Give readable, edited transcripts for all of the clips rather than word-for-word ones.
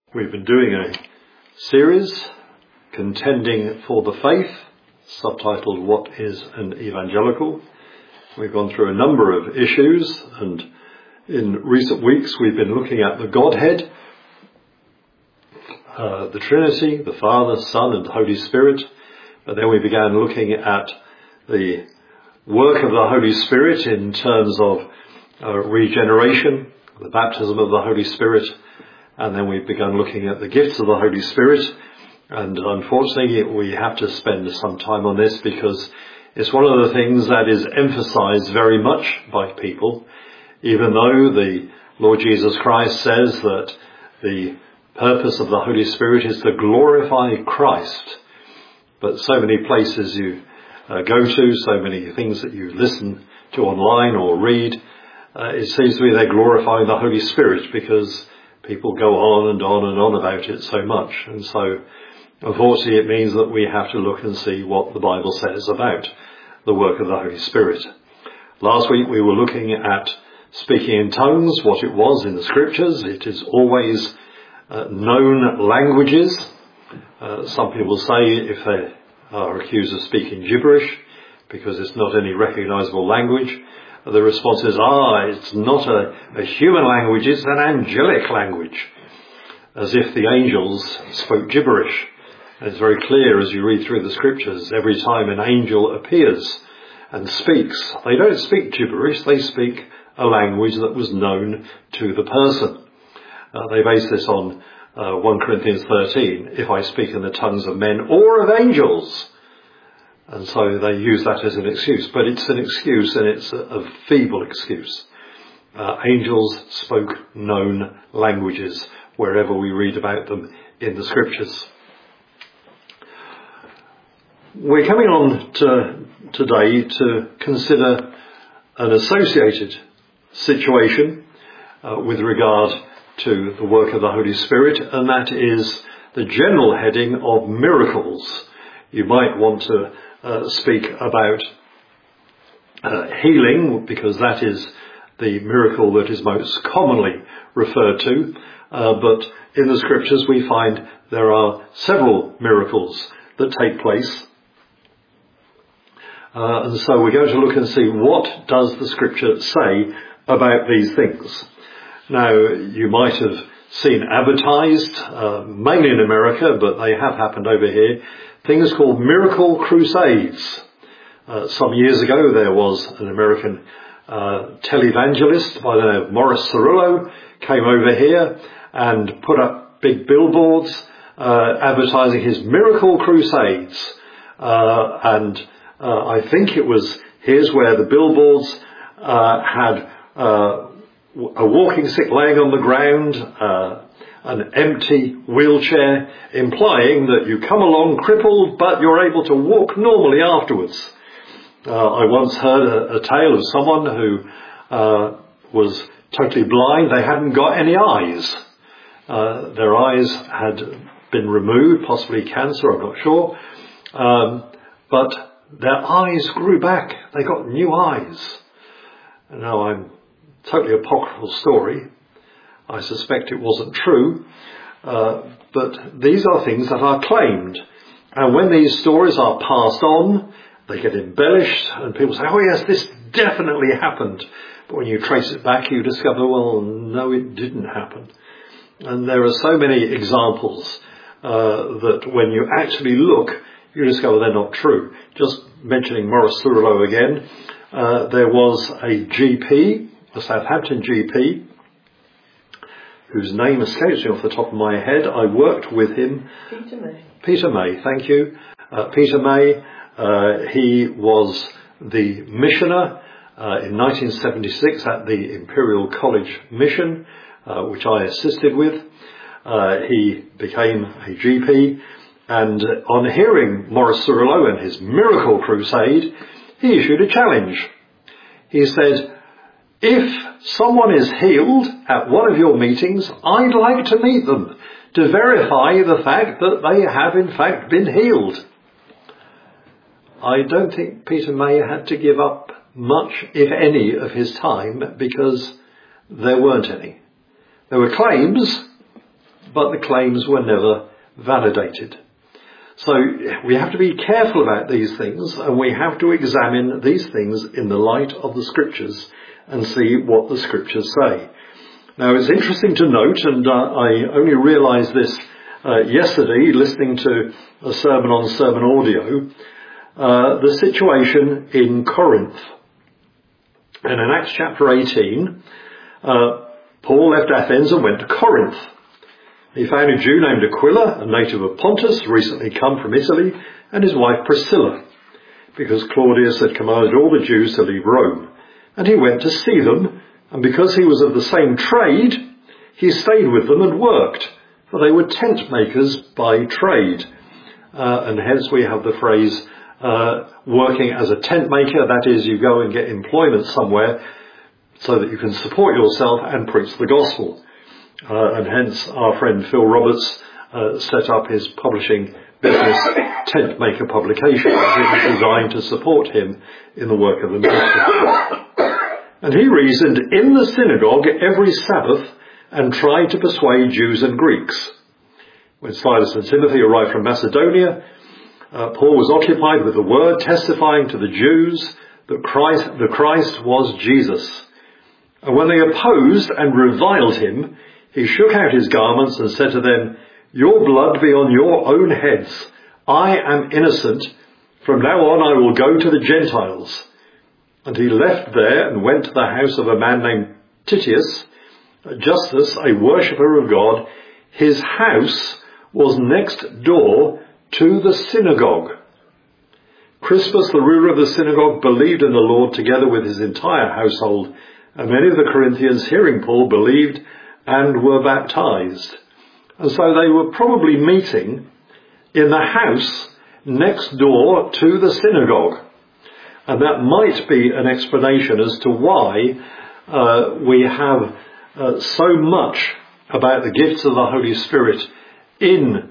We've been doing a series, Contending for the Faith, subtitled What is an Evangelical? We've gone through a number of issues, and in recent weeks we've been looking at the Godhead, the Trinity, the Father, Son and Holy Spirit. But then we began looking at the work of the Holy Spirit in terms of regeneration, the baptism of the Holy Spirit. And then we've begun looking at the gifts of the Holy Spirit. And unfortunately, we have to spend some time on this because it's one of the things that is emphasized very much by people, even though the Lord Jesus Christ says that the purpose of the Holy Spirit is to glorify Christ. But so many places you go to, so many things that you listen to online or read, it seems to me they're glorifying the Holy Spirit because people go on and on and on about it so much. And so, unfortunately, it means that we have to look and see what the Bible says about the work of the Holy Spirit. Last week we were looking at speaking in tongues, what it was in the Scriptures. It is always known languages. Some people say if they are accused of speaking gibberish because it's not any recognizable language, the response is, it's not a human language, it's an angelic language, as if the angels spoke gibberish. And it's very clear as you read through the Scriptures, every time an angel appears and speaks, they don't speak gibberish, they speak a language that was known to the person. They base this on 1 Corinthians 13, if I speak in the tongues of men or of angels. And so they use that as an excuse, but it's an excuse and it's a feeble excuse. Angels spoke known languages wherever we read about them in the Scriptures. We're coming on today to consider an associated situation with regard to the work of the Holy Spirit, and that is the general heading of miracles. You might want to speak about healing, because that is the miracle that is most commonly referred to. But in the Scriptures we find there are several miracles that take place. And so we're going to look and see what does the Scripture say about these things. Now, you might have seen advertised, mainly in America, but they have happened over here, things called miracle crusades. Some years ago there was an American televangelist by the name of Morris Cerullo came over here and put up big billboards advertising his miracle crusades. And I think it was here's where the billboards had a walking stick laying on the ground, an empty wheelchair, implying that you come along crippled but you're able to walk normally afterwards. I once heard a tale of someone who was totally blind. They hadn't got any eyes. Their eyes had been removed, possibly cancer, I'm not sure. But their eyes grew back. They got new eyes. And now I'm totally apocryphal story. I suspect it wasn't true, but these are things that are claimed. And when these stories are passed on, they get embellished and people say, oh yes, this definitely happened. But when you trace it back, you discover, well, no, it didn't happen. And there are so many examples that when you actually look, you discover they're not true. Just mentioning Morris Cerullo again, there was a GP, a Southampton GP, whose name escapes me off the top of my head. I worked with him. Peter May. Peter May, thank you. Peter May, he was the missioner in 1976 at the Imperial College Mission, which I assisted with. He became a GP, and on hearing Morris Cerullo and his miracle crusade, he issued a challenge. He said, if someone is healed at one of your meetings, I'd like to meet them to verify the fact that they have in fact been healed. I don't think Peter May had to give up much, if any, of his time because there weren't any. There were claims, but the claims were never validated. So we have to be careful about these things, and we have to examine these things in the light of the Scriptures and see what the Scriptures say. Now, it's interesting to note, and I only realised this yesterday listening to a sermon on sermon audio, the situation in Corinth. And in Acts chapter 18, Paul left Athens and went to Corinth. He found a Jew named Aquila, a native of Pontus, recently come from Italy, and his wife Priscilla, because Claudius had commanded all the Jews to leave Rome. And he went to see them, and because he was of the same trade, he stayed with them and worked, for they were tent makers by trade. And hence we have the phrase, working as a tent maker. That is, you go and get employment somewhere so that you can support yourself and preach the gospel. And hence our friend Phil Roberts set up his publishing business, Tent Maker Publications. It was designed to support him in the work of the ministry. And he reasoned in the synagogue every Sabbath and tried to persuade Jews and Greeks. When Silas and Timothy arrived from Macedonia, Paul was occupied with the word, testifying to the Jews that the Christ was Jesus. And when they opposed and reviled him, he shook out his garments and said to them, "Your blood be on your own heads. I am innocent. From now on I will go to the Gentiles." And he left there and went to the house of a man named Titius, Justus, a worshipper of God. His house was next door to the synagogue. Crispus, the ruler of the synagogue, believed in the Lord together with his entire household, and many of the Corinthians, hearing Paul, believed and were baptized. And so they were probably meeting in the house next door to the synagogue. And that might be an explanation as to why we have so much about the gifts of the Holy Spirit in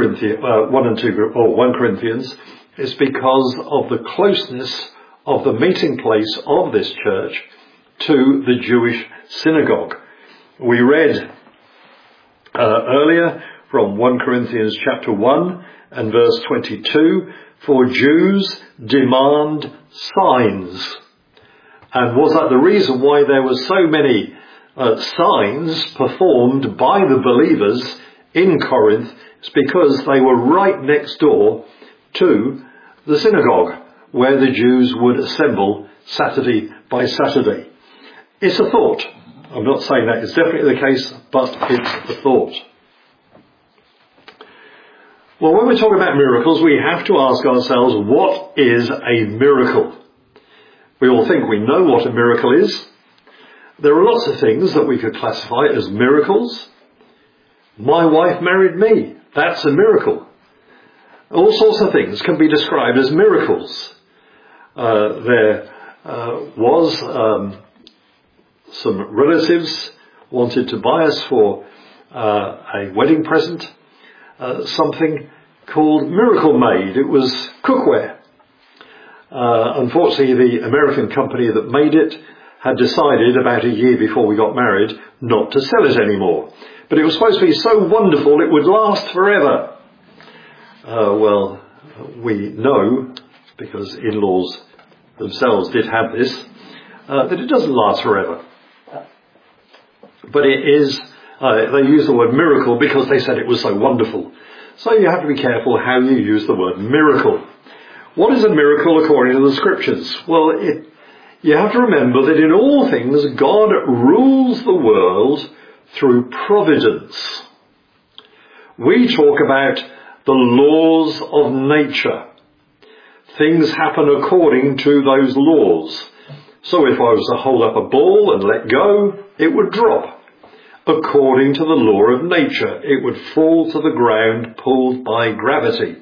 1 Corinthians. It's because of the closeness of the meeting place of this church to the Jewish synagogue. We read earlier from 1 Corinthians chapter 1 and verse 22, "For Jews demand signs." And was that the reason why there were so many signs performed by the believers in Corinth? It's because they were right next door to the synagogue where the Jews would assemble Saturday by Saturday. It's a thought. I'm not saying that is definitely the case, but it's a thought. Well, when we're talking about miracles, we have to ask ourselves, what is a miracle? We all think we know what a miracle is. There are lots of things that we could classify as miracles. My wife married me. That's a miracle. All sorts of things can be described as miracles. There was some relatives wanted to buy us for a wedding present something called Miracle Made. It was cookware. Unfortunately, the American company that made it had decided about a year before we got married not to sell it anymore. But it was supposed to be so wonderful it would last forever. Well, we know, because in-laws themselves did have this, that it doesn't last forever. But it is, they use the word miracle because they said it was so wonderful. So you have to be careful how you use the word miracle. What is a miracle according to the Scriptures? Well, you have to remember that in all things God rules the world through providence. We talk about the laws of nature. Things happen according to those laws. So if I was to hold up a ball and let go, it would drop. According to the law of nature, it would fall to the ground pulled by gravity.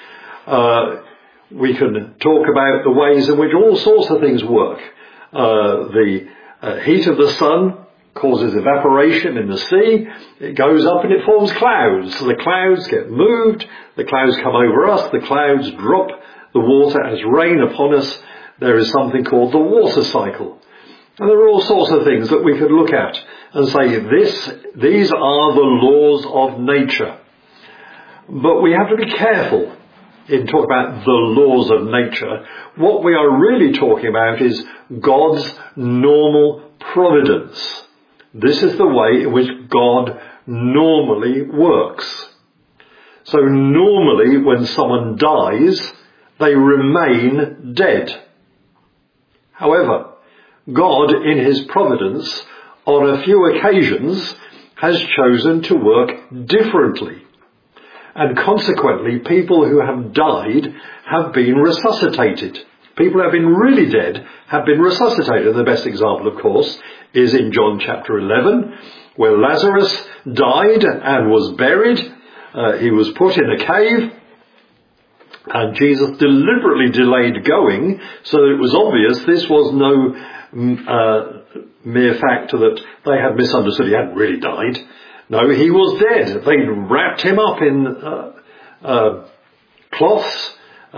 We can talk about the ways in which all sorts of things work. The heat of the sun causes evaporation in the sea. It goes up and it forms clouds. So the clouds get moved. The clouds come over us. The clouds drop the water as rain upon us. There is something called the water cycle. And there are all sorts of things that we could look at and say, these are the laws of nature. But we have to be careful in talking about the laws of nature. What we are really talking about is God's normal providence. This is the way in which God normally works. So normally when someone dies, they remain dead. However, God in his providence on a few occasions has chosen to work differently. And consequently, people who have died have been resuscitated. People who have been really dead have been resuscitated. The best example, of course, is in John chapter 11, where Lazarus died and was buried. He was put in a cave, and Jesus deliberately delayed going, so that it was obvious this was no mere fact that they had misunderstood. He hadn't really died. No, he was dead. They wrapped him up in cloths,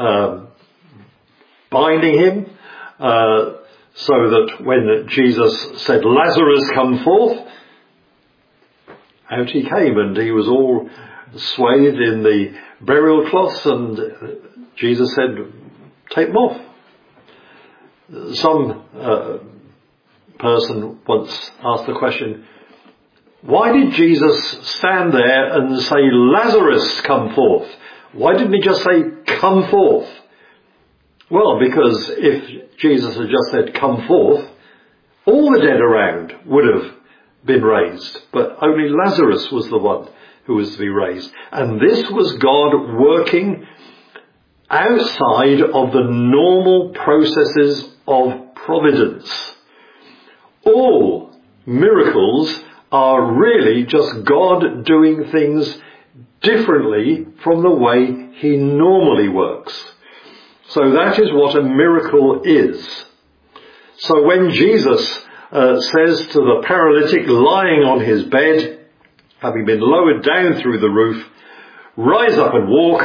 binding him, so that when Jesus said, "Lazarus, come forth," out he came, and he was all swathed in the burial cloths, and Jesus said, "Take them off." Some person once asked the question, why did Jesus stand there and say, "Lazarus, come forth"? Why didn't he just say, "Come forth"? Well, because if Jesus had just said, "Come forth," all the dead around would have been raised. But only Lazarus was the one who was to be raised. And this was God working outside of the normal processes of providence. All miracles are really just God doing things differently from the way he normally works. So that is what a miracle is. So when Jesus says to the paralytic lying on his bed, having been lowered down through the roof, "Rise up and walk,"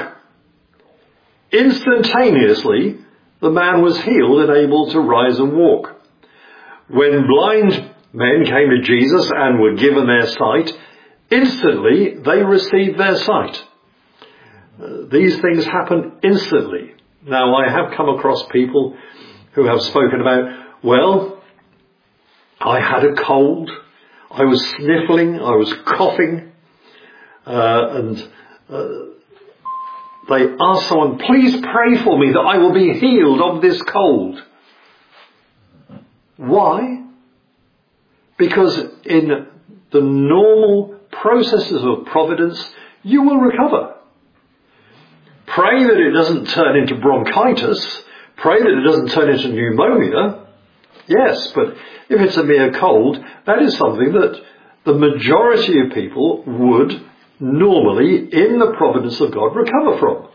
instantaneously the man was healed and able to rise and walk. When blind men came to Jesus and were given their sight, instantly they received their sight. These things happen instantly. Now, I have come across people who have spoken about, well, I had a cold, I was sniffling, I was coughing, and they asked someone, "Please pray for me that I will be healed of this cold." Why? Because in the normal processes of providence, you will recover. Pray that it doesn't turn into bronchitis. Pray that it doesn't turn into pneumonia. Yes, but if it's a mere cold, that is something that the majority of people would normally, in the providence of God, recover from.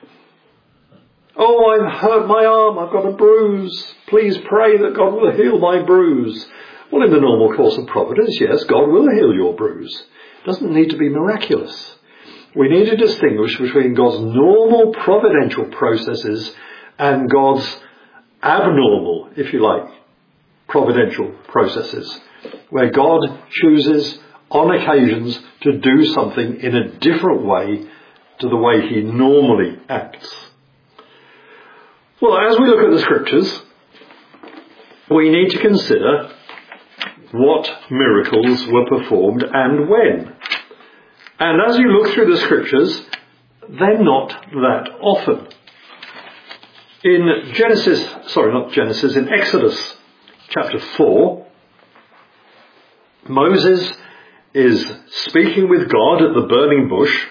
"Oh, I've hurt my arm, I've got a bruise. Please pray that God will heal my bruise." Well, in the normal course of providence, yes, God will heal your bruise. It doesn't need to be miraculous. We need to distinguish between God's normal providential processes and God's abnormal, if you like, providential processes, where God chooses on occasions to do something in a different way to the way he normally acts. Well, as we look at the scriptures, we need to consider what miracles were performed and when. And as you look through the scriptures, they're not that often. In Exodus chapter 4, Moses is speaking with God at the burning bush,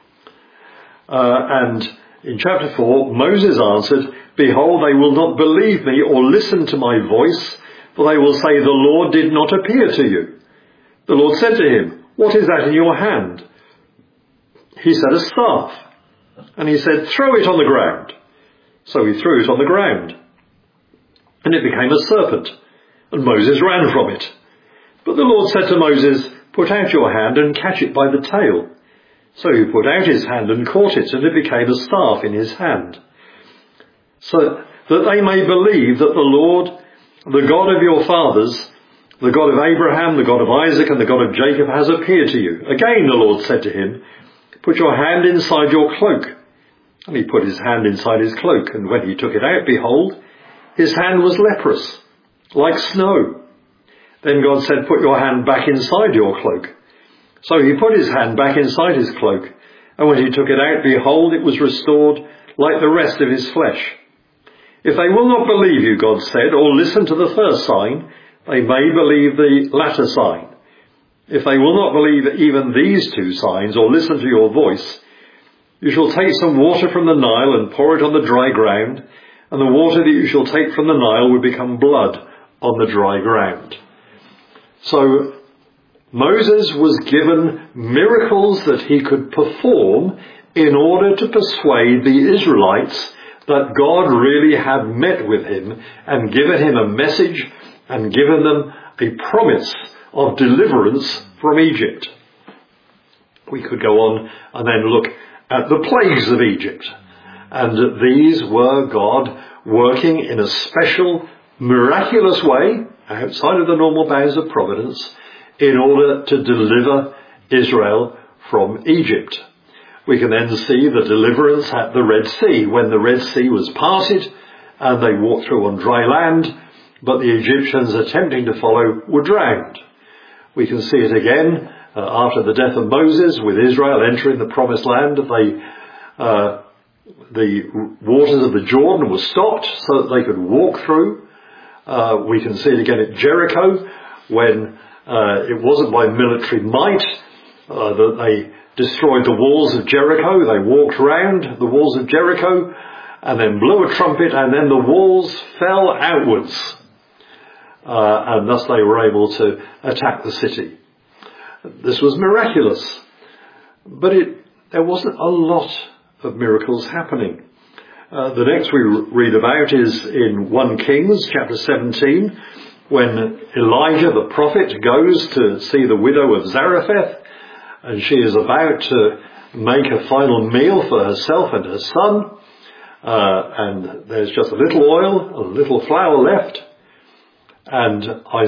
and in chapter 4, Moses answered, "Behold, they will not believe me or listen to my voice, for they will say, 'The Lord did not appear to you.' The Lord said to him, 'What is that in your hand?' He said, 'A staff.' And he said, 'Throw it on the ground.' So he threw it on the ground, and it became a serpent, and Moses ran from it. But the Lord said to Moses, 'Put out your hand and catch it by the tail.' So he put out his hand and caught it, and it became a staff in his hand. So that they may believe that the Lord The God of your fathers, the God of Abraham, the God of Isaac, and the God of Jacob has appeared to you. Again the Lord said to him, put your hand inside your cloak. And he put his hand inside his cloak, and when he took it out, behold, his hand was leprous, like snow. Then God said, put your hand back inside your cloak. So he put his hand back inside his cloak, and when he took it out, behold, it was restored like the rest of his flesh. If they will not believe you, God said, or listen to the first sign, they may believe the latter sign. If they will not believe even these two signs, or listen to your voice, you shall take some water from the Nile and pour it on the dry ground, and the water that you shall take from the Nile will become blood on the dry ground. So Moses was given miracles that he could perform in order to persuade the Israelites that God really had met with him and given him a message and given them a promise of deliverance from Egypt. We could go on and then look at the plagues of Egypt. And these were God working in a special, miraculous way, outside of the normal bounds of providence, in order to deliver Israel from Egypt. We can then see the deliverance at the Red Sea, when the Red Sea was parted and they walked through on dry land, but the Egyptians attempting to follow were drowned. We can see it again after the death of Moses, with Israel entering the promised land. The waters of the Jordan were stopped so that they could walk through. We can see it again at Jericho, when it wasn't by military might that they destroyed the walls of Jericho. They walked round the walls of Jericho and then blew a trumpet, and then the walls fell outwards. And thus they were able to attack the city. This was miraculous. But there wasn't a lot of miracles happening. The next we read about is in 1 Kings chapter 17, when Elijah the prophet goes to see the widow of Zarephath, and she is about to make a final meal for herself and her son, and there's just a little oil, a little flour left, and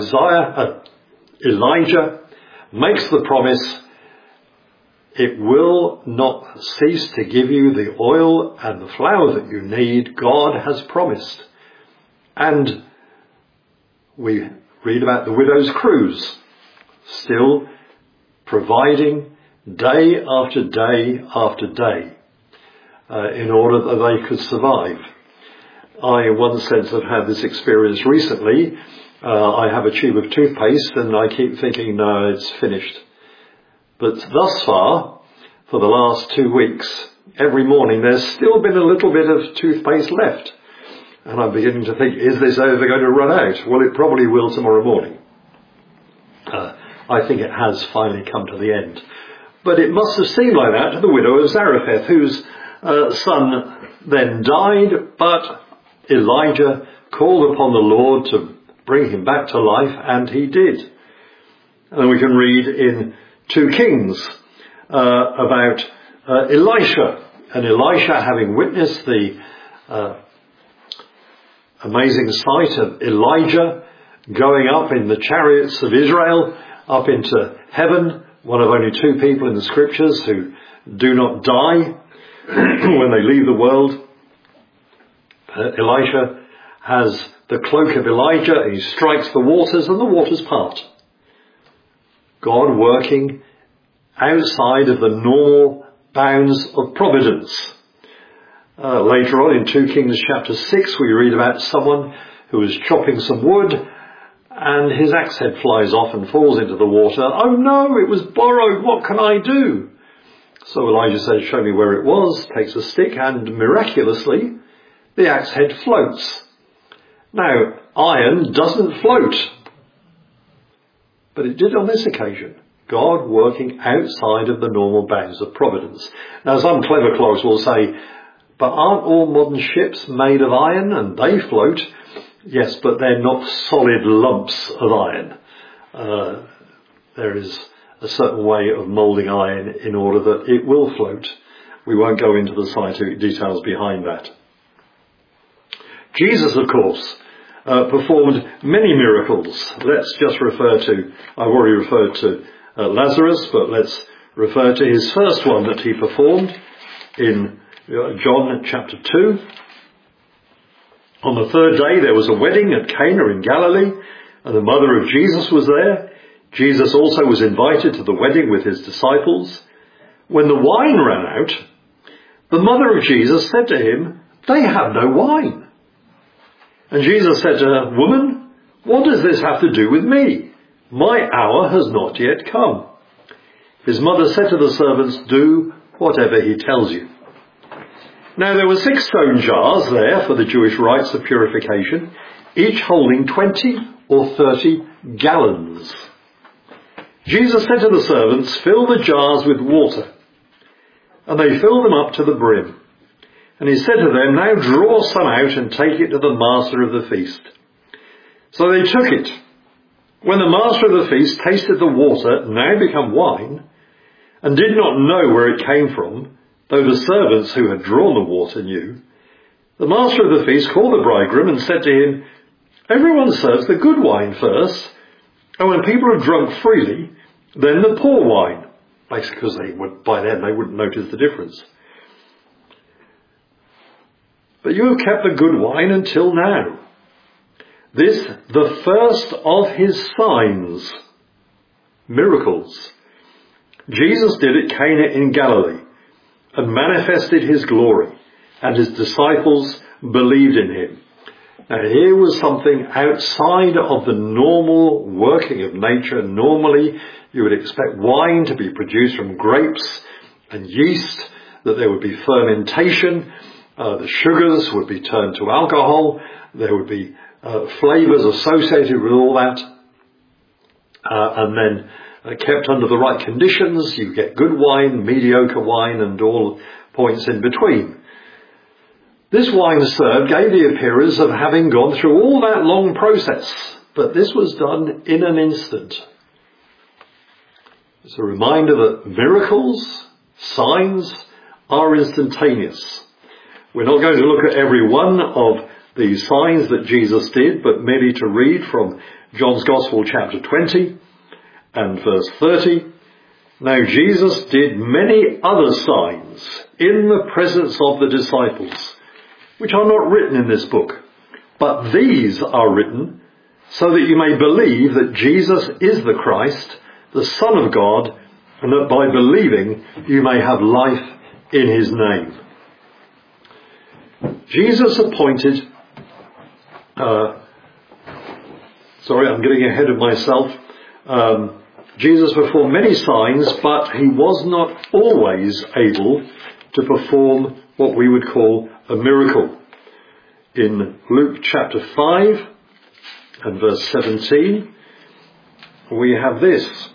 Elijah makes the promise, it will not cease to give you the oil and the flour that you need. God has promised. And we read about the widow's cruse, still providing day after day after day in order that they could survive. I, in one sense, have had this experience recently. I have a tube of toothpaste and I keep thinking, no, it's finished. But thus far, for the last 2 weeks, every morning there's still been a little bit of toothpaste left. And I'm beginning to think, is this ever going to run out? Well, it probably will tomorrow morning. I think it has finally come to the end. But it must have seemed like that to the widow of Zarephath, whose son then died, but Elijah called upon the Lord to bring him back to life, and he did. And then we can read in 2 Kings about Elisha, and Elisha, having witnessed the amazing sight of Elijah going up in the chariots of Israel up into heaven, one of only 2 people in the scriptures who do not die when they leave the world. Elisha has the cloak of Elijah, and he strikes the waters and the waters part. God working outside of the normal bounds of providence. Later on in 2 Kings chapter 6 we read about someone who was chopping some wood and his axe head flies off and falls into the water. Oh no, it was borrowed, what can I do? So Elijah says, show me where it was, takes a stick, and miraculously the axe head floats. Now, iron doesn't float, but it did on this occasion. God working outside of the normal bounds of providence. Now, some clever clogs will say, but aren't all modern ships made of iron and they float? Yes, but they're not solid lumps of iron. There is a certain way of moulding iron in order that it will float. We won't go into the scientific details behind that. Jesus, of course, performed many miracles. Let's just I've already referred to Lazarus, but let's refer to his first one that he performed in John chapter 2. On the third day there was a wedding at Cana in Galilee, and the mother of Jesus was there. Jesus also was invited to the wedding with his disciples. When the wine ran out, the mother of Jesus said to him, "They have no wine." And Jesus said to her, "Woman, what does this have to do with me? My hour has not yet come." His mother said to the servants, "Do whatever he tells you." Now there were 6 stone jars there for the Jewish rites of purification, each holding 20 or 30 gallons. Jesus said to the servants, "Fill the jars with water." And they filled them up to the brim. And he said to them, "Now draw some out and take it to the master of the feast." So they took it. When the master of the feast tasted the water, now become wine, and did not know where it came from, though the servants who had drawn the water knew, the master of the feast called the bridegroom and said to him, "Everyone serves the good wine first, and when people have drunk freely, then the poor wine." Basically, because by then they wouldn't notice the difference. "But you have kept the good wine until now." This, the first of his signs, miracles, Jesus did at Cana in Galilee, and manifested his glory, and his disciples believed in him. Now here was something outside of the normal working of nature. Normally you would expect wine to be produced from grapes and yeast, that there would be fermentation, the sugars would be turned to alcohol, there would be flavours associated with all that, and then kept under the right conditions, you get good wine, mediocre wine, and all points in between. This wine served gave the appearance of having gone through all that long process, but this was done in an instant. It's a reminder that miracles, signs, are instantaneous. We're not going to look at every one of the signs that Jesus did, but merely to read from John's Gospel chapter 20 and verse 30. "Now Jesus did many other signs in the presence of the disciples, which are not written in this book, but these are written so that you may believe that Jesus is the Christ, the Son of God, and that by believing you may have life in his name." Jesus appointed, I'm getting ahead of myself. Jesus performed many signs, but he was not always able to perform what we would call a miracle. In Luke chapter 5 and verse 17, we have this.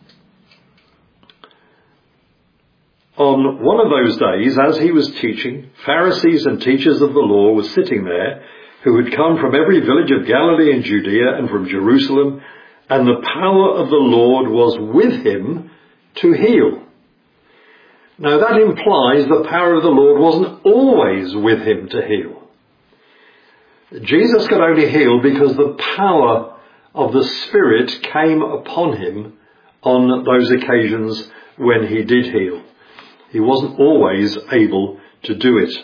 "On one of those days, as he was teaching, Pharisees and teachers of the law were sitting there, who had come from every village of Galilee and Judea and from Jerusalem, and the power of the Lord was with him to heal." Now that implies the power of the Lord wasn't always with him to heal. Jesus could only heal because the power of the Spirit came upon him on those occasions when he did heal. He wasn't always able to do it.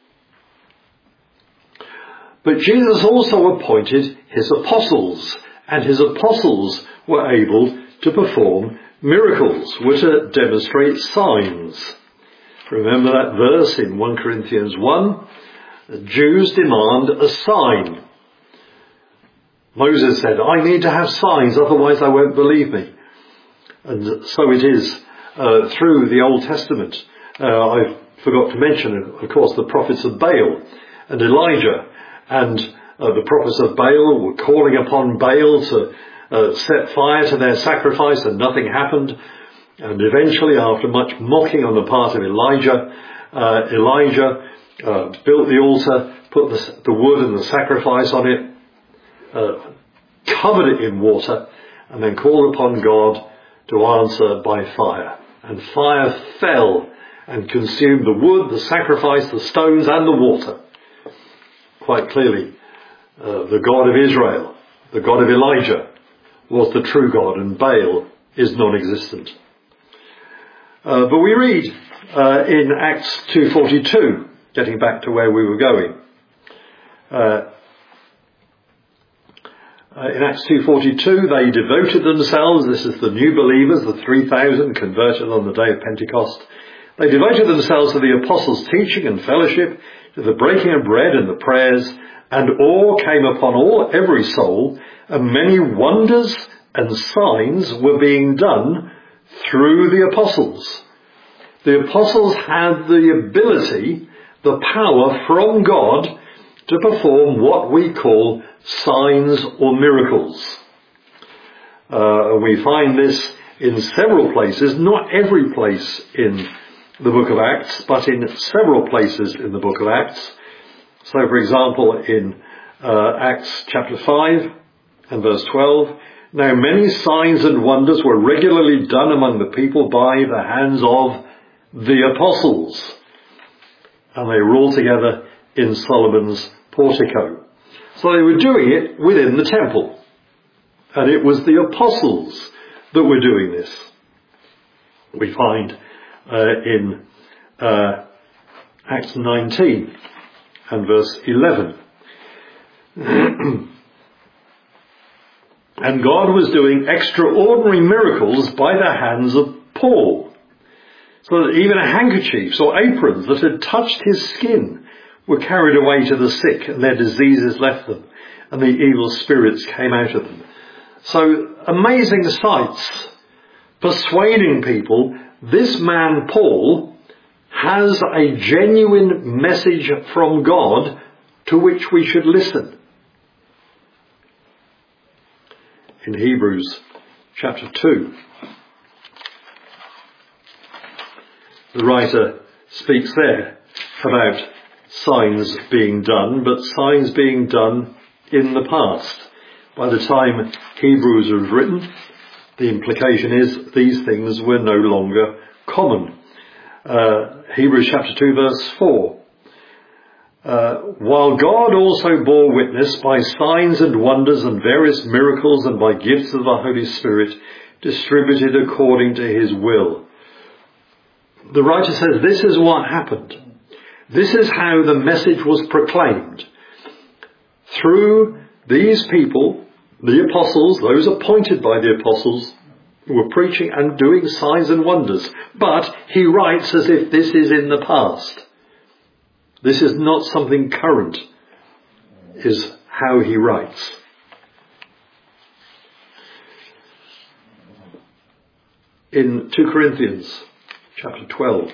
But Jesus also appointed his apostles, and his apostles were able to perform miracles, were to demonstrate signs. Remember that verse in 1 Corinthians 1? The Jews demand a sign. Moses said, "I need to have signs, otherwise they won't believe me." And so it is through the Old Testament. I forgot to mention, of course, the prophets of Baal and Elijah. And the prophets of Baal were calling upon Baal to set fire to their sacrifice, and nothing happened. And eventually, after much mocking on the part of Elijah, Elijah built the altar, put the wood and the sacrifice on it, covered it in water, and then called upon God to answer by fire. And fire fell and consumed the wood, the sacrifice, the stones, and the water. Quite clearly, The God of Israel, the God of Elijah, was the true God, and Baal is non-existent. But we read in Acts 2:42, getting back to where we were going. In Acts 2:42, they devoted themselves, this is the new believers, the 3,000 converted on the day of Pentecost. They devoted themselves to the apostles' teaching and fellowship, to the breaking of bread and the prayers, and awe came upon every soul, and many wonders and signs were being done through the apostles. The apostles had the ability, the power from God to perform what we call signs or miracles. We find this in several places, not every place in the book of Acts, but in several places in the book of Acts. So, for example, in Acts chapter 5 and verse 12, now many signs and wonders were regularly done among the people by the hands of the apostles. And they were all together in Solomon's portico. So they were doing it within the temple. And it was the apostles that were doing this. We find in Acts 19 and verse 11. And God was doing extraordinary miracles by the hands of Paul, so that even handkerchiefs or aprons that had touched his skin were carried away to the sick, and their diseases left them, and the evil spirits came out of them. So amazing sights, persuading people, this man Paul has a genuine message from God to which we should listen. In Hebrews chapter 2, the writer speaks there about signs being done, but signs being done in the past. By the time Hebrews was written, the implication is these things were no longer common. Hebrews chapter 2 verse 4. While God also bore witness by signs and wonders and various miracles and by gifts of the Holy Spirit distributed according to his will. The writer says this is what happened. This is how the message was proclaimed. Through these people, the apostles, those appointed by the apostles, were preaching and doing signs and wonders. But he writes as if this is in the past. This is not something current, is how he writes. In 2 Corinthians chapter 12,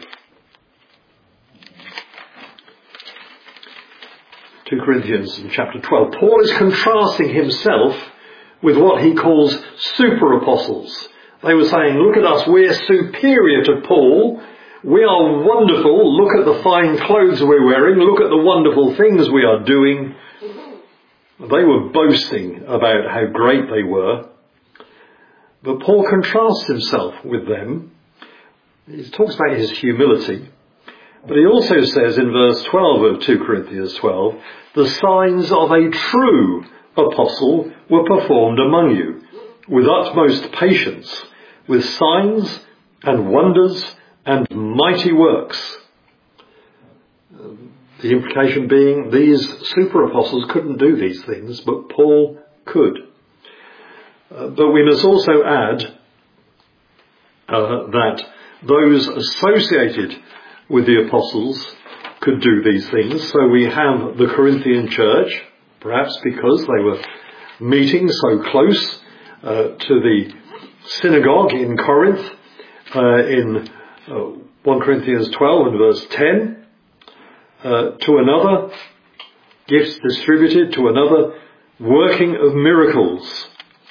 2 Corinthians in chapter 12, Paul is contrasting himself with what he calls super apostles. They were saying, look at us, we're superior to Paul. We are wonderful. Look at the fine clothes we're wearing. Look at the wonderful things we are doing. They were boasting about how great they were. But Paul contrasts himself with them. He talks about his humility. But he also says in verse 12 of 2 Corinthians 12, the signs of a true apostle were performed among you with utmost patience, with signs and wonders and mighty works. The implication being these super apostles couldn't do these things, but Paul could. But we must also add that those associated with the apostles could do these things. So we have the Corinthian church, perhaps because they were meeting so close to the synagogue in Corinth, in 1 Corinthians 12 and verse 10, to another, gifts distributed, to another, working of miracles.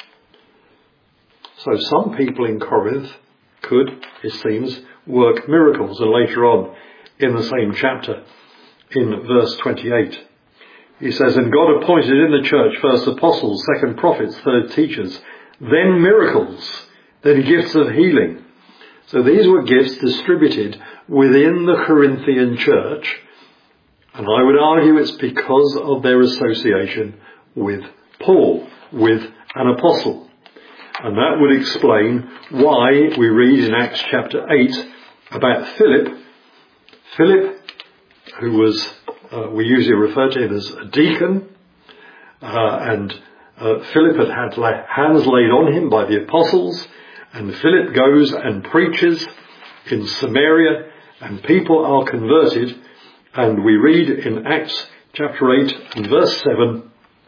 So some people in Corinth could, it seems, work miracles. And later on in the same chapter, in verse 28, he says, and God appointed in the church first apostles, second prophets, third teachers, then miracles, then gifts of healing. So these were gifts distributed within the Corinthian church, and I would argue it's because of their association with Paul, with an apostle. And that would explain why we read in Acts chapter 8 about Philip. Philip, who was, we usually refer to him as a deacon, and Philip had hands laid on him by the apostles, and Philip goes and preaches in Samaria, and people are converted. And we read in Acts chapter 8 and verse 7,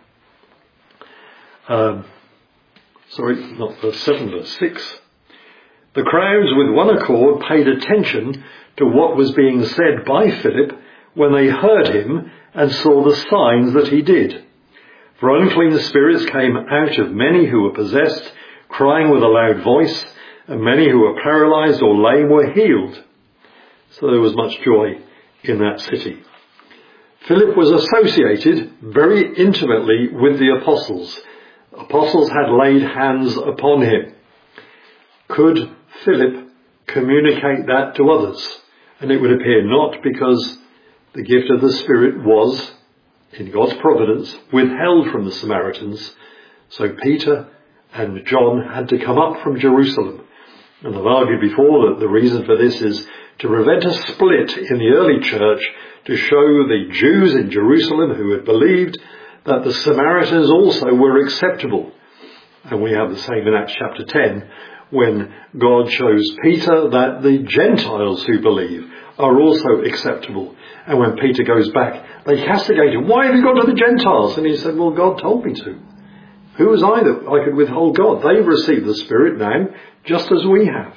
not verse 7, verse 6. The crowds with one accord paid attention to what was being said by Philip when they heard him and saw the signs that he did. For unclean spirits came out of many who were possessed, crying with a loud voice, and many who were paralyzed or lame were healed. So there was much joy in that city. Philip was associated very intimately with the apostles. Apostles had laid hands upon him. Could Philip communicate that to others? And it would appear not, because the gift of the Spirit was, in God's providence, withheld from the Samaritans. So Peter and John had to come up from Jerusalem. And I've argued before that the reason for this is to prevent a split in the early church, to show the Jews in Jerusalem who had believed that the Samaritans also were acceptable. And we have the same in Acts chapter 10, when God shows Peter that the Gentiles who believe are also acceptable. And when Peter goes back, they castigate him. Why have you gone to the Gentiles? And he said, well, God told me to. Who was I that I could withhold God? They've received the Spirit now, just as we have.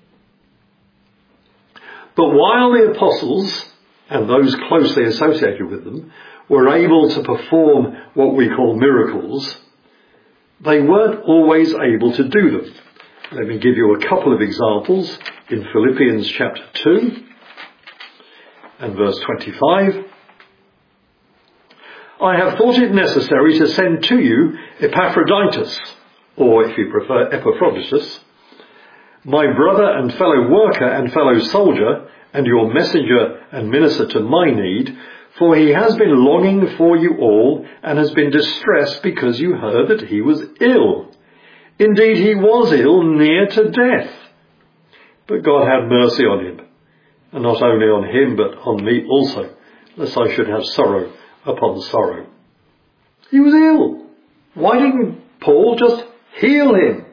But while the apostles and those closely associated with them were able to perform what we call miracles, they weren't always able to do them. Let me give you a couple of examples in Philippians chapter 2 and verse 25. I have thought it necessary to send to you Epaphroditus, or if you prefer Epaphroditus, my brother and fellow worker and fellow soldier, and your messenger and minister to my need, for he has been longing for you all, and has been distressed because you heard that he was ill. Indeed, he was ill, near to death. But God had mercy on him, and not only on him, but on me also, lest I should have sorrow upon sorrow. He was ill. Why didn't Paul just heal him?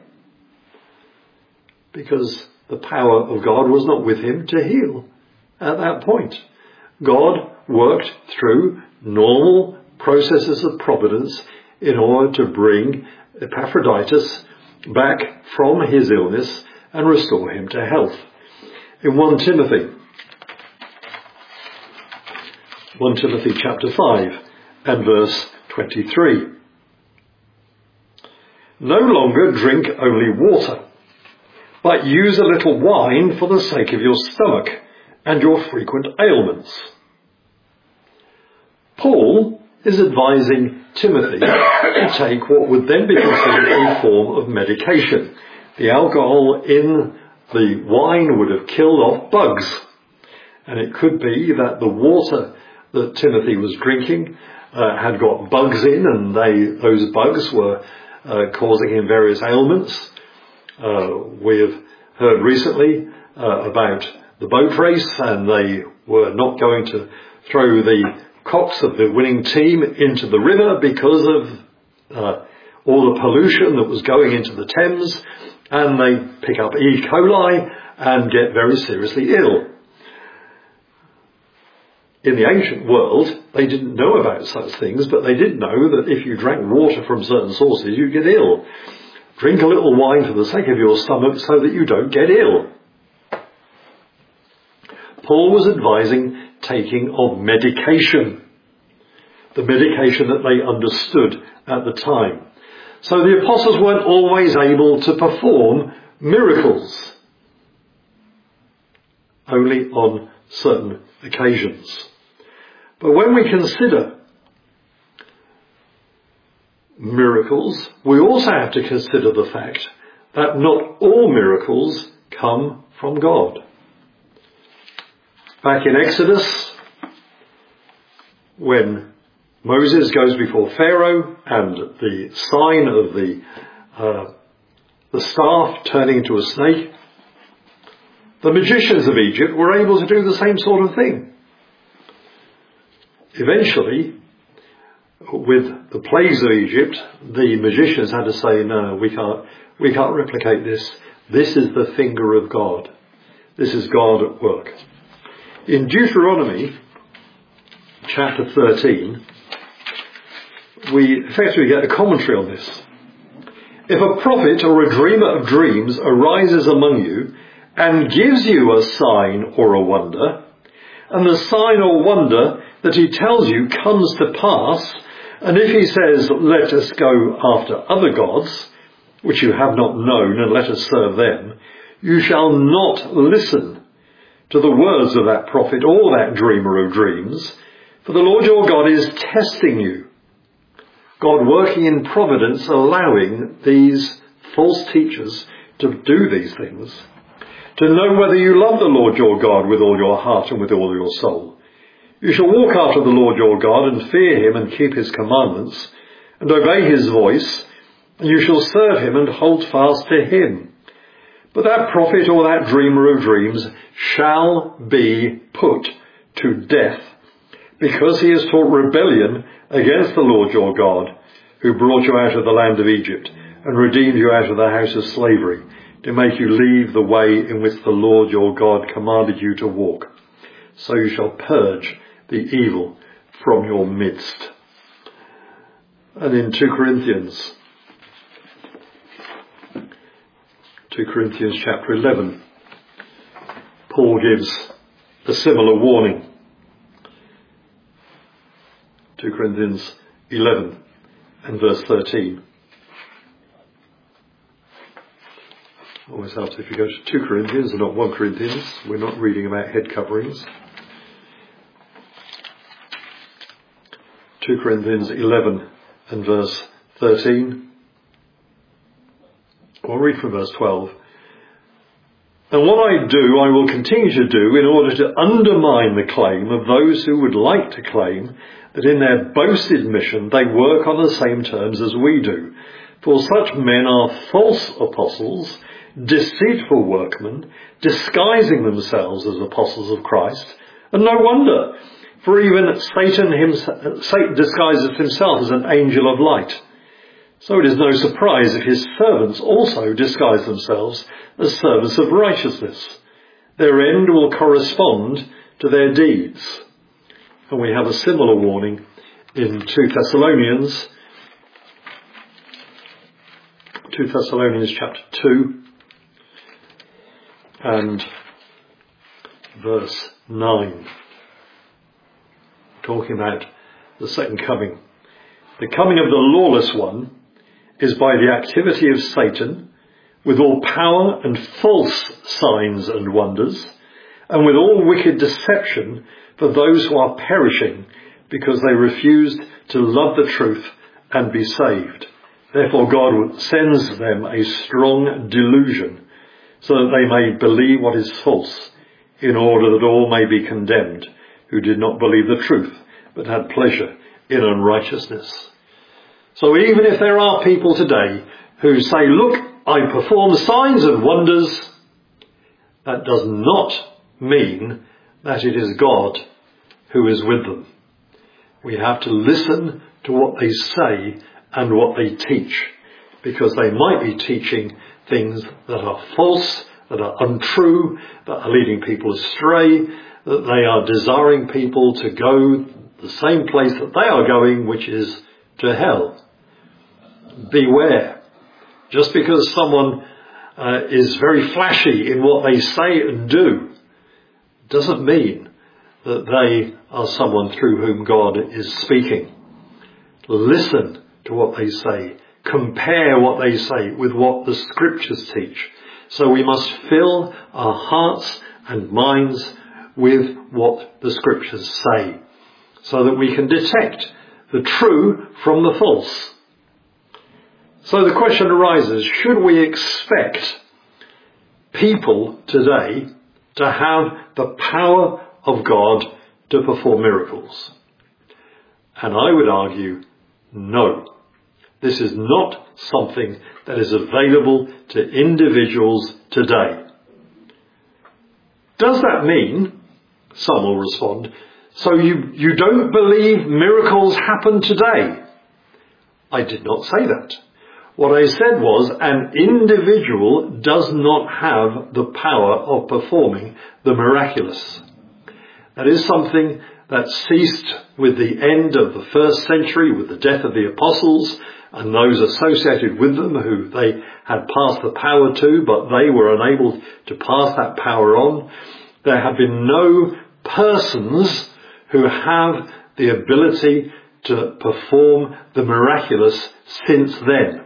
Because the power of God was not with him to heal at that point. God worked through normal processes of providence in order to bring Epaphroditus back from his illness and restore him to health. In 1 Timothy chapter 5 and verse 23. No longer drink only water, but use a little wine for the sake of your stomach and your frequent ailments. Paul is advising Timothy to take what would then be considered a form of medication. The alcohol in the wine would have killed off bugs. And it could be that the water that Timothy was drinking had got bugs in, and those bugs were causing him various ailments. We have heard recently about the boat race, and they were not going to throw the cocks of the winning team into the river because of all the pollution that was going into the Thames, and they pick up E. coli and get very seriously ill. In the ancient world, they didn't know about such things, but they did know that if you drank water from certain sources, you'd get ill. Drink a little wine for the sake of your stomach so that you don't get ill. Paul was advising taking of medication, the medication that they understood at the time. So the apostles weren't always able to perform miracles, only on certain occasions. But when we consider miracles, we also have to consider the fact that not all miracles come from God. Back in Exodus, when Moses goes before Pharaoh, and the sign of the staff turning into a snake. The magicians of Egypt were able to do the same sort of thing. Eventually, with the plagues of Egypt, the magicians had to say, no, we can't replicate this. This is the finger of God. This is God at work. In Deuteronomy chapter 13, we effectively get a commentary on this. If a prophet or a dreamer of dreams arises among you and gives you a sign or a wonder, and the sign or wonder that he tells you comes to pass, and if he says, let us go after other gods, which you have not known, and let us serve them, you shall not listen to the words of that prophet or that dreamer of dreams, for the Lord your God is testing you. God working in providence, allowing these false teachers to do these things, to know whether you love the Lord your God with all your heart and with all your soul. You shall walk after the Lord your God and fear him and keep his commandments and obey his voice, and you shall serve him and hold fast to him. But that prophet or that dreamer of dreams shall be put to death, because he has taught rebellion against the Lord your God, who brought you out of the land of Egypt and redeemed you out of the house of slavery, to make you leave the way in which the Lord your God commanded you to walk. So you shall purge the evil from your midst. And in 2 Corinthians chapter 11, Paul gives a similar warning. 2 Corinthians 11 and verse 13. Always helps if you go to 2 Corinthians and not 1 Corinthians. We're not reading about head coverings. 2 Corinthians 11 and verse 13. I'll read from verse 12. And what I do, I will continue to do in order to undermine the claim of those who would like to claim that in their boasted mission they work on the same terms as we do. For such men are false apostles, deceitful workmen, disguising themselves as apostles of Christ. And no wonder, for even Satan disguises himself as an angel of light. So it is no surprise if his servants also disguise themselves as servants of righteousness. Their end will correspond to their deeds. And we have a similar warning in 2 Thessalonians chapter 2 and verse 9. Talking about the second coming. The coming of the lawless one is by the activity of Satan, with all power and false signs and wonders, and with all wicked deception for those who are perishing, because they refused to love the truth and be saved. Therefore God sends them a strong delusion, so that they may believe what is false, in order that all may be condemned, who did not believe the truth, but had pleasure in unrighteousness. So even if there are people today who say, look, I perform signs and wonders, that does not mean that it is God who is with them. We have to listen to what they say and what they teach, because they might be teaching things that are false, that are untrue, that are leading people astray, that they are desiring people to go the same place that they are going, which is to hell. Beware. Just because someone is very flashy in what they say and do, doesn't mean that they are someone through whom God is speaking. Listen to what they say. Compare what they say with what the scriptures teach. So we must fill our hearts and minds with what the scriptures say, so that we can detect the true from the false. So the question arises, should we expect people today to have the power of God to perform miracles? And I would argue, no. This is not something that is available to individuals today. Does that mean, some will respond, so you don't believe miracles happen today? I did not say that. What I said was an individual does not have the power of performing the miraculous. That is something that ceased with the end of the first century, with the death of the apostles and those associated with them who they had passed the power to, but they were unable to pass that power on. There have been no persons who have the ability to perform the miraculous since then.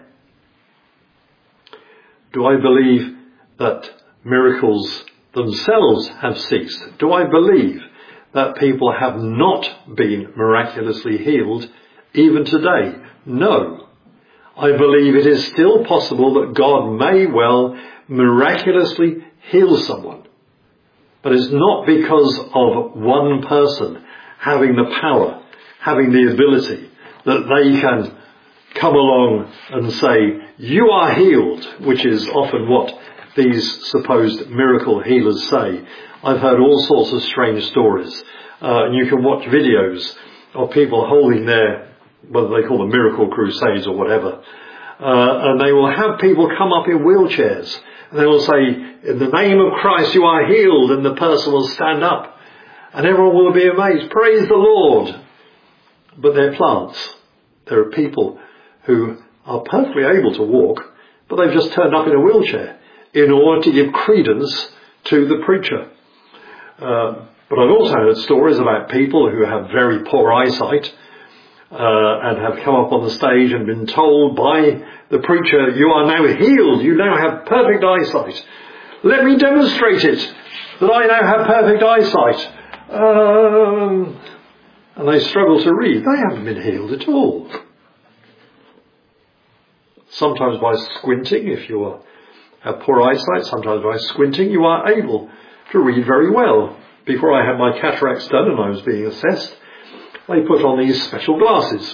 Do I believe that miracles themselves have ceased? Do I believe that people have not been miraculously healed even today? No. I believe it is still possible that God may well miraculously heal someone. But it's not because of one person having the power, having the ability, that they can come along and say, you are healed, which is often what these supposed miracle healers say. I've heard all sorts of strange stories. And you can watch videos of people holding their, whether they call them miracle crusades or whatever. And they will have people come up in wheelchairs. And they will say, in the name of Christ you are healed, and the person will stand up. And everyone will be amazed. Praise the Lord. But they're plants. There are people who are perfectly able to walk, but they've just turned up in a wheelchair in order to give credence to the preacher. But I've also heard stories about people who have very poor eyesight and have come up on the stage and been told by the preacher, you are now healed, you now have perfect eyesight. Let me demonstrate it, that I now have perfect eyesight. And they struggle to read. They haven't been healed at all. Sometimes by squinting, if you have poor eyesight, sometimes by squinting, you are able to read very well. Before I had my cataracts done and I was being assessed, they put on these special glasses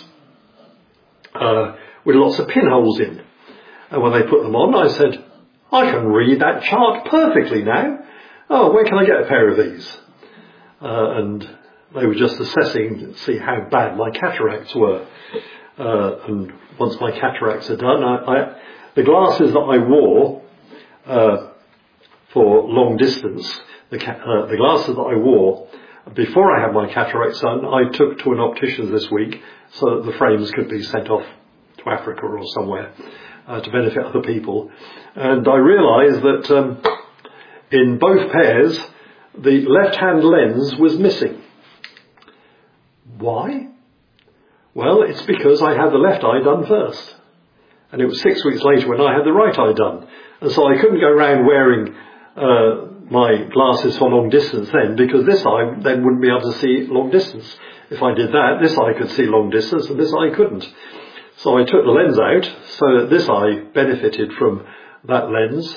with lots of pinholes in. And when they put them on, I said, I can read that chart perfectly now. Oh, where can I get a pair of these? And they were just assessing to see how bad my cataracts were. And once my cataracts are done, the glasses that I wore for long distance, the glasses that I wore before I had my cataracts done, I took to an optician's this week so that the frames could be sent off to Africa or somewhere to benefit other people. And I realised that in both pairs, the left-hand lens was missing. Why? Well, it's because I had the left eye done first. And it was 6 weeks later when I had the right eye done. And so I couldn't go around wearing my glasses for long distance then, because this eye then wouldn't be able to see long distance. If I did that, this eye could see long distance and this eye couldn't. So I took the lens out so that this eye benefited from that lens.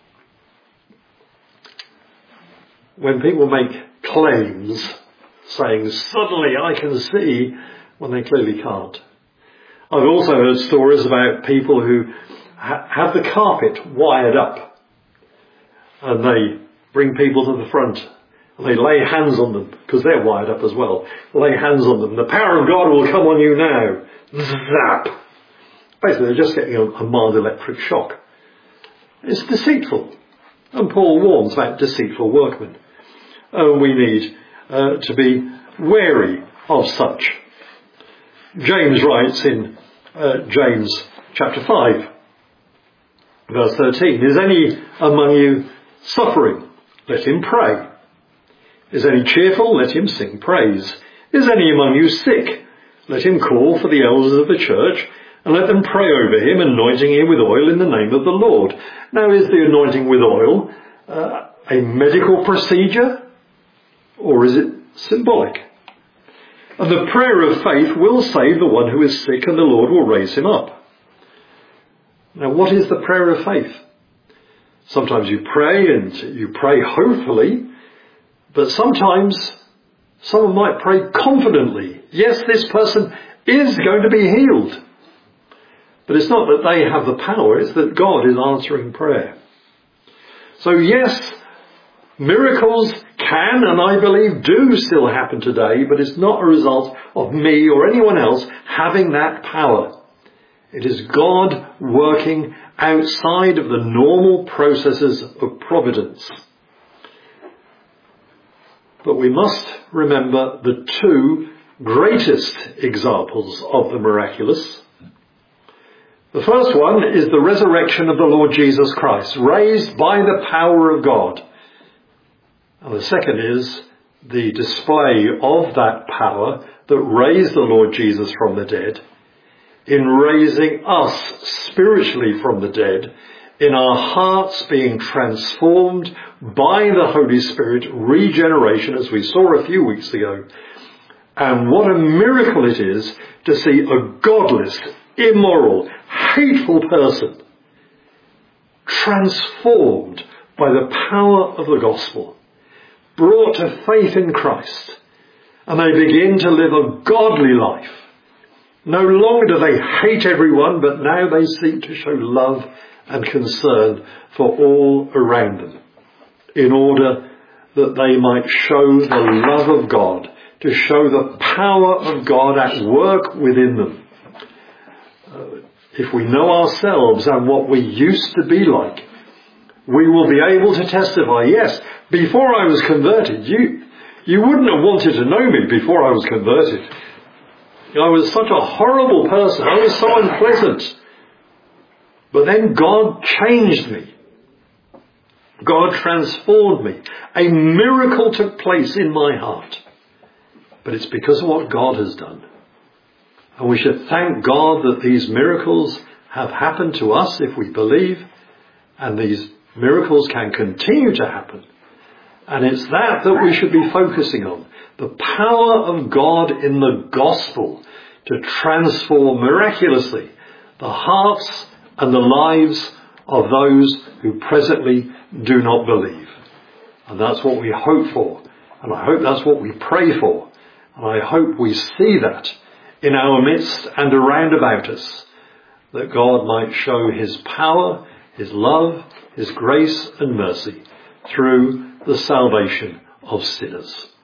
When people make claims saying, suddenly I can see, when they clearly can't. I've also heard stories about people who have the carpet wired up and they bring people to the front and they lay hands on them because they're wired up as well. Lay hands on them. The power of God will come on you now. Zap. Basically, they're just getting a mild electric shock. It's deceitful. And Paul warns about deceitful workmen. We need to be wary of such. James writes in James chapter 5, verse 13, is any among you suffering? Let him pray. Is any cheerful? Let him sing praise. Is any among you sick? Let him call for the elders of the church and let them pray over him, anointing him with oil in the name of the Lord. Now, is the anointing with oil a medical procedure or is it symbolic? And the prayer of faith will save the one who is sick and the Lord will raise him up. Now, what is the prayer of faith? Sometimes you pray and you pray hopefully, but sometimes Someone might pray confidently. Yes, this person is going to be healed. But it's not that they have the power, it's that God is answering prayer. So yes, miracles can, and I believe do still happen today, but it's not a result of me or anyone else having that power. It is God working outside of the normal processes of providence. But we must remember the two greatest examples of the miraculous. The first one is the resurrection of the Lord Jesus Christ, raised by the power of God. And the second is the display of that power that raised the Lord Jesus from the dead in raising us spiritually from the dead, in our hearts being transformed by the Holy Spirit, regeneration, as we saw a few weeks ago. And what a miracle it is to see a godless, immoral, hateful person transformed by the power of the gospel, brought to faith in Christ, and they begin to live a godly life. No longer do they hate everyone, but now they seek to show love and concern for all around them, in order that they might show the love of God, to show the power of God at work within them. If we know ourselves and what we used to be like, we will be able to testify, yes, before I was converted, you wouldn't have wanted to know me before I was converted. I was such a horrible person. I was so unpleasant. But then God changed me. God transformed me. A miracle took place in my heart. But it's because of what God has done. And we should thank God that these miracles have happened to us if we believe. And these miracles can continue to happen. And it's that we should be focusing on. The power of God in the gospel to transform miraculously the hearts and the lives of those who presently do not believe. And that's what we hope for. And I hope that's what we pray for. And I hope we see that in our midst and around about us, that God might show his power, his love, his grace and mercy through the salvation of sinners.